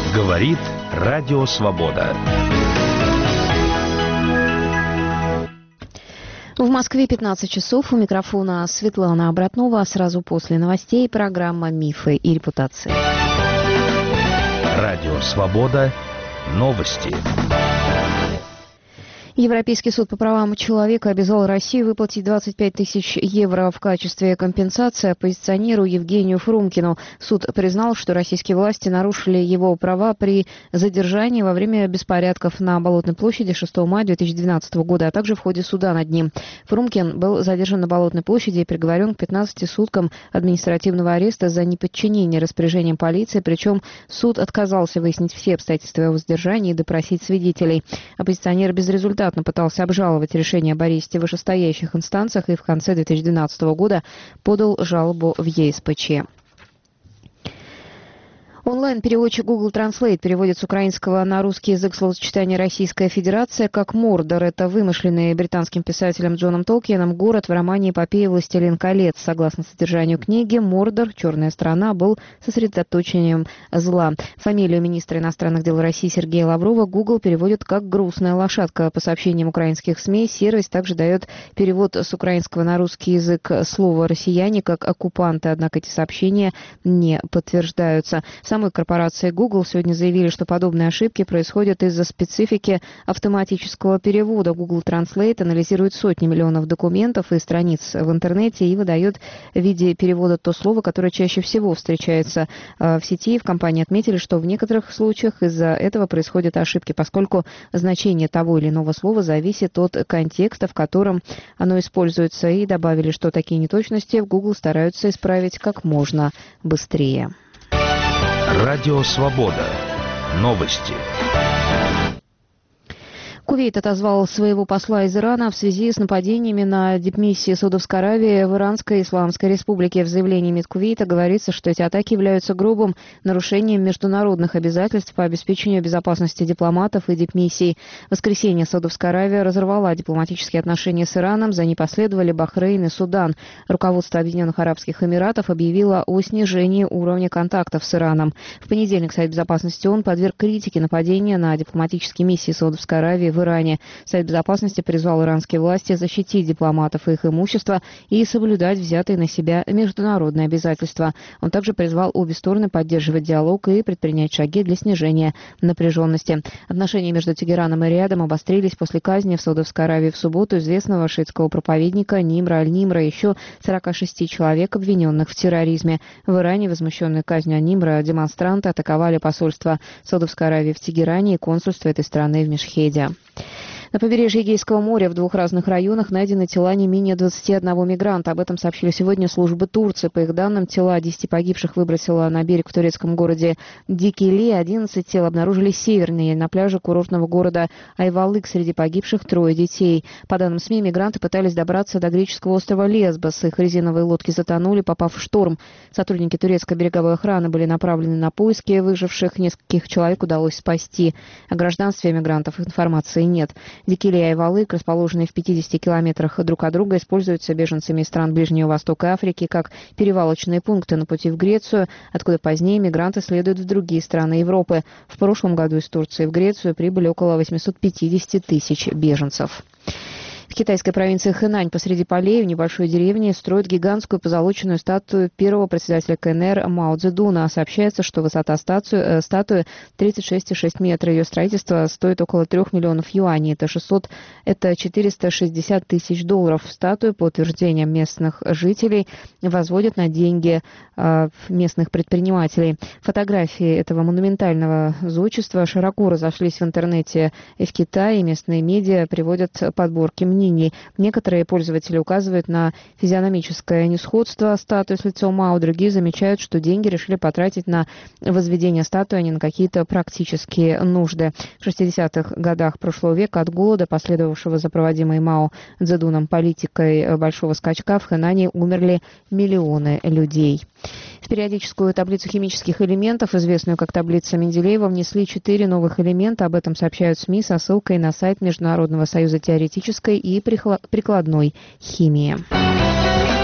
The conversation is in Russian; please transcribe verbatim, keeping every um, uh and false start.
Говорит Радио Свобода. В Москве пятнадцать часов. У микрофона Светлана Обратнова. Сразу после новостей программа «Мифы и репутации». Радио Свобода. Новости. Европейский суд по правам человека обязал Россию выплатить двадцать пять тысяч евро в качестве компенсации оппозиционеру Евгению Фрумкину. Суд признал, что российские власти нарушили его права при задержании во время беспорядков на Болотной площади шестого мая две тысячи двенадцатого года, а также в ходе суда над ним. Фрумкин был задержан на Болотной площади и приговорен к пятнадцати суткам административного ареста за неподчинение распоряжениям полиции, причем суд отказался выяснить все обстоятельства его задержания и допросить свидетелей. Оппозиционер безрезультатно пытался обжаловать решение об аресте в вышестоящих инстанциях и в конце две тысячи двенадцатого года подал жалобу в Е С П Ч. Онлайн-переводчик Google Translate переводит с украинского на русский язык словосочетание «Российская Федерация» как «Мордор». Это вымышленный британским писателем Джоном Толкиеном город в романе эпопеи «Властелин колец». Согласно содержанию книги, Мордор, черная страна, был сосредоточением зла. Фамилию министра иностранных дел России Сергея Лаврова Google переводит как «грустная лошадка». По сообщениям украинских СМИ, сервис также дает перевод с украинского на русский язык слова «россияне» как «оккупанты», однако эти сообщения не подтверждаются. В самой корпорации Google сегодня заявили, что подобные ошибки происходят из-за специфики автоматического перевода. Google Translate анализирует сотни миллионов документов и страниц в интернете и выдает в виде перевода то слово, которое чаще всего встречается в сети. В компании отметили, что в некоторых случаях из-за этого происходят ошибки, поскольку значение того или иного слова зависит от контекста, в котором оно используется, и добавили, что такие неточности в Google стараются исправить как можно быстрее. Радио Свобода. Новости. Кувейт отозвал своего посла из Ирана в связи с нападениями на дипмиссии Саудовской Аравии в Иранской Исламской Республике. В заявлении МИД Кувейта говорится, что эти атаки являются грубым нарушением международных обязательств по обеспечению безопасности дипломатов и дипмиссий. В воскресенье Саудовская Аравия разорвала дипломатические отношения с Ираном, за ней последовали Бахрейн и Судан. Руководство Объединенных Арабских Эмиратов объявило о снижении уровня контактов с Ираном. В понедельник Совет Безопасности ООН подверг критике нападения на дипломатические миссии Саудовской Аравии в Иране. Совет Безопасности призвал иранские власти защитить дипломатов и их имущество и соблюдать взятые на себя международные обязательства. Он также призвал обе стороны поддерживать диалог и предпринять шаги для снижения напряженности. Отношения между Тегераном и Риядом обострились после казни в Саудовской Аравии в субботу известного шиитского проповедника Нимра аль-Нимра и еще сорока шести человек, обвиненных в терроризме. В Иране, возмущенные казнью Нимра, демонстранты атаковали посольство Саудовской Аравии в Тегеране и консульство этой страны в Мешхеде. На побережье Эгейского моря в двух разных районах найдены тела не менее двадцати одного мигранта. Об этом сообщили сегодня службы Турции. По их данным, тела десяти погибших выбросило на берег в турецком городе Дикили. одиннадцать тел обнаружили севернее, на пляже курортного города Айвалык. Среди погибших трое детей. По данным СМИ, мигранты пытались добраться до греческого острова Лесбос. Их резиновые лодки затонули, попав в шторм. Сотрудники турецкой береговой охраны были направлены на поиски выживших. Нескольких человек удалось спасти. О гражданстве мигрантов информации нет. Дикили и Айвалык, расположенные в пятидесяти километрах друг от друга, используются беженцами из стран Ближнего Востока и Африки как перевалочные пункты на пути в Грецию, откуда позднее мигранты следуют в другие страны Европы. В прошлом году из Турции в Грецию прибыли около восьмисот пятидесяти тысяч беженцев. В китайской провинции Хэнань посреди полей в небольшой деревне строят гигантскую позолоченную статую первого председателя К Н Р Мао Цзэдуна. Сообщается, что высота статуи, э, статуи тридцать шесть целых шесть десятых метра. Ее строительство стоит около трех миллионов юаней. Это, шестьсот, это четыреста шестьдесят тысяч долларов. Статую, по утверждениям местных жителей, возводят на деньги э, местных предпринимателей. Фотографии этого монументального зодчества широко разошлись в интернете и в Китае. Местные медиа приводят подборки мнений. Некоторые пользователи указывают на физиономическое несходство статуи с лицом Мао, другие замечают, что деньги решили потратить на возведение статуи, а не на какие-то практические нужды. В шестидесятых годах прошлого века от голода, последовавшего за проводимой Мао Цзэдуном политикой большого скачка, в Хэнане умерли миллионы людей. В периодическую таблицу химических элементов, известную как таблица Менделеева, внесли четыре новых элемента. Об этом сообщают СМИ со ссылкой на сайт Международного союза теоретической и прикладной химии.